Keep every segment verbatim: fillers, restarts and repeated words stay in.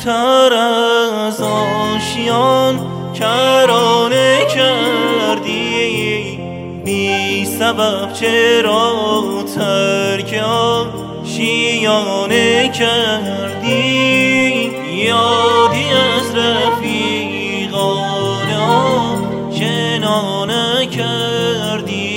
کبوتر از آشیان کرانه کردی، بی سبب چرا ترک آشیانه کردی؟ یادی از رفیقان آشنانه کردی.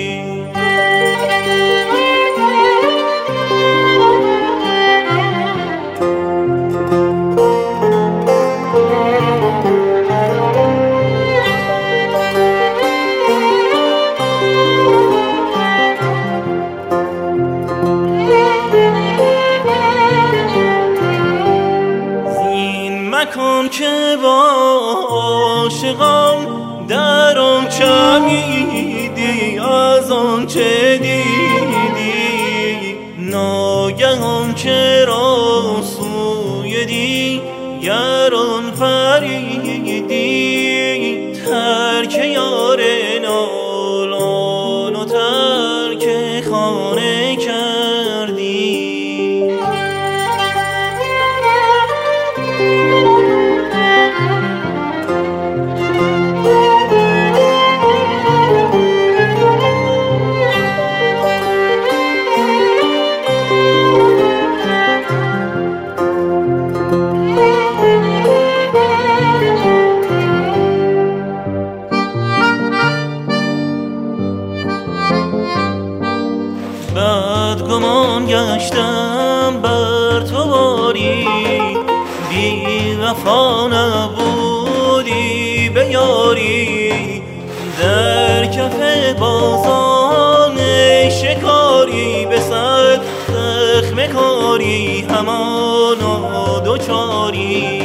مکن که با عاشقان در آن چمیدی، از آن چه دیدی ناگهان چرا سوی دیگران پریدی؟ ترک یار نالان و ترک خانه کردی. بدگمان گشتم بر تو باری، بی وفا نبودی به یاری. در کف بازان شکاری به صد زخم کاری همانا دوچاری.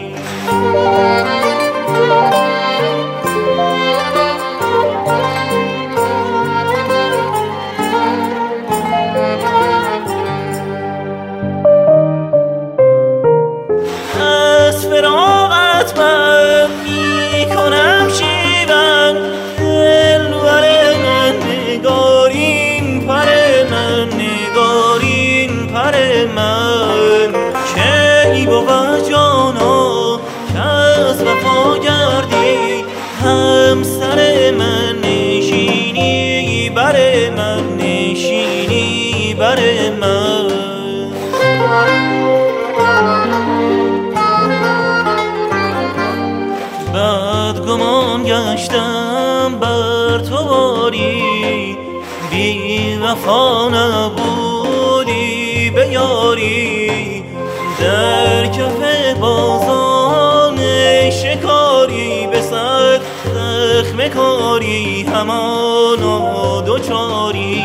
از فراغت من می کنم شیون، دلبر من نگارین پر من، نگارین پر من. کی بود جانا که از وفا گردی، همسر من نشینی بر من، نشینی بر من. بدگمان گشتم بر تو باری، بی وفا نبودی به یاری. در کف بازان شکاری به صد زخم کاری همانا دوچاری.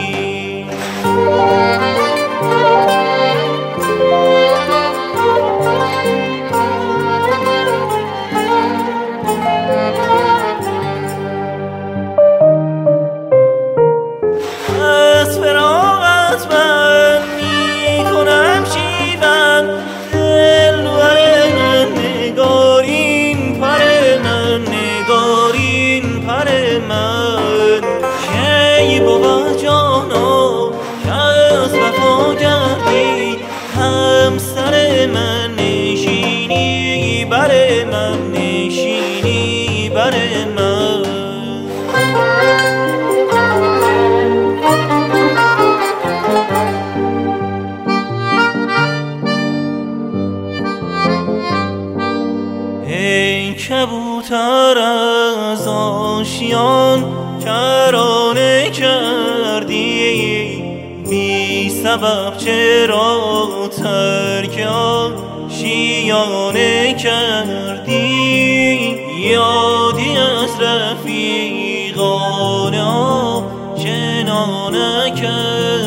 از فراغت من می کنم شیون، دلبر من نگارین پر من، نگارین پر من. کی بود جانا که از وفا گردی، همسر من نشینی بر من، نشینی بر من. ای کبوتر از آشیان کرانه کردی، بی سبب چرا ترک آشیانه کردی؟ یادی از رفیقان آشنانه کردی.